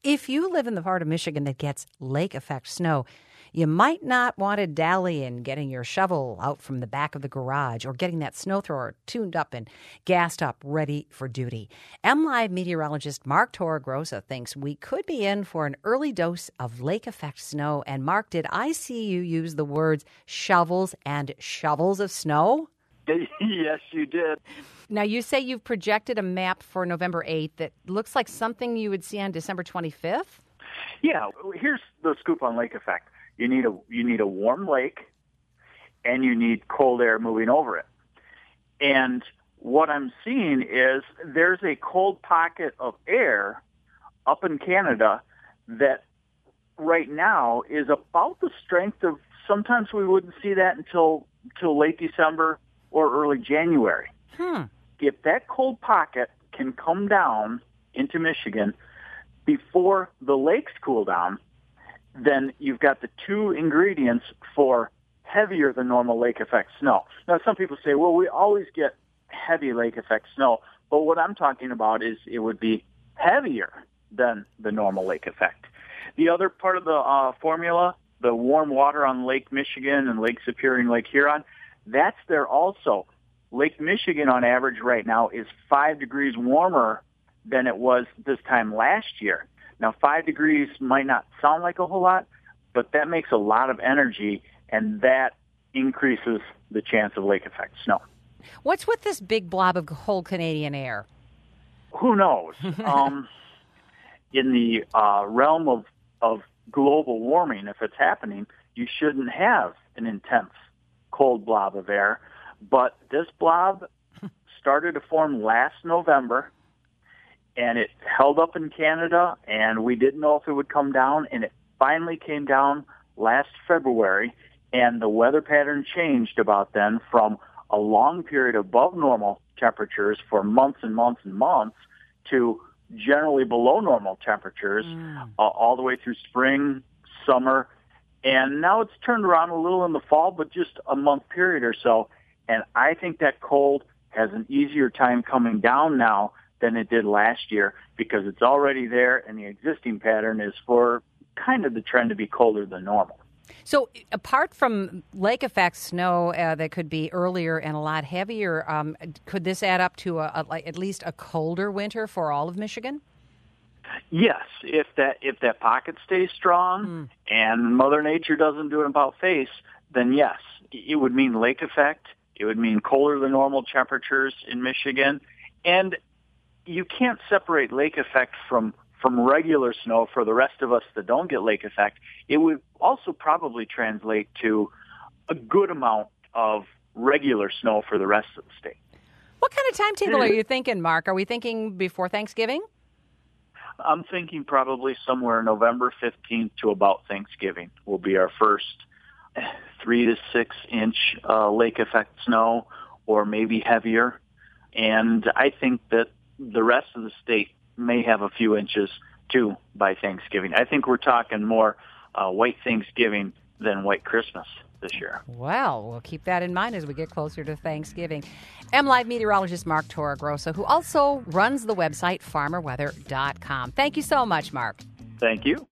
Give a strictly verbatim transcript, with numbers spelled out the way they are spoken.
If you live in the part of Michigan that gets lake effect snow, you might not want to dally in getting your shovel out from the back of the garage or getting that snow thrower tuned up and gassed up, ready for duty. MLive meteorologist Mark Torregrossa thinks we could be in for an early dose of lake effect snow. And Mark, did I see you use the words shovels and shovels of snow? Yes, you did. Now, you say you've projected a map for November eighth that looks like something you would see on December twenty-fifth? Yeah, here's the scoop on lake effect. You need a you need a warm lake, and you need cold air moving over it. And what I'm seeing is there's a cold pocket of air up in Canada that right now is about the strength of, sometimes we wouldn't see that until until late December or early January. Hmm. If that cold pocket can come down into Michigan before the lakes cool down, then you've got the two ingredients for heavier than normal lake effect snow. Now, some people say, well, we always get heavy lake effect snow. But what I'm talking about is it would be heavier than the normal lake effect. The other part of the uh, formula, the warm water on Lake Michigan and Lake Superior and Lake Huron, that's there also. Lake Michigan on average right now is five degrees warmer than it was this time last year. Now, five degrees might not sound like a whole lot, but that makes a lot of energy, and that increases the chance of lake effect snow. What's with this big blob of cold Canadian air? Who knows? um, in the uh, realm of, of global warming, if it's happening, you shouldn't have an intense cold blob of air. But this blob started to form last November, and it held up in Canada, and we didn't know if it would come down, and it finally came down last February, and the weather pattern changed about then from a long period above normal temperatures for months and months and months to generally below normal temperatures mm. uh, all the way through spring, summer, and now it's turned around a little in the fall, but just a month period or so, and I think that cold has an easier time coming down now than it did last year because it's already there, and the existing pattern is for kind of the trend to be colder than normal. So apart from lake effect snow uh, that could be earlier and a lot heavier, um, could this add up to a, a, like at least a colder winter for all of Michigan? Yes, if that if that pocket stays strong mm. and Mother Nature doesn't do an about face, then yes, it would mean lake effect. It would mean colder than normal temperatures in Michigan, and you can't separate lake effect from, from regular snow for the rest of us that don't get lake effect. It would also probably translate to a good amount of regular snow for the rest of the state. What kind of timetable are you thinking, Mark? Are we thinking before Thanksgiving? I'm thinking probably somewhere November fifteenth to about Thanksgiving will be our first three to six inch uh, lake effect snow, or maybe heavier. And I think that the rest of the state may have a few inches, too, by Thanksgiving. I think we're talking more uh, white Thanksgiving than white Christmas this year. Well, we'll keep that in mind as we get closer to Thanksgiving. MLive meteorologist Mark Torregrossa, who also runs the website farmer weather dot com. Thank you so much, Mark. Thank you.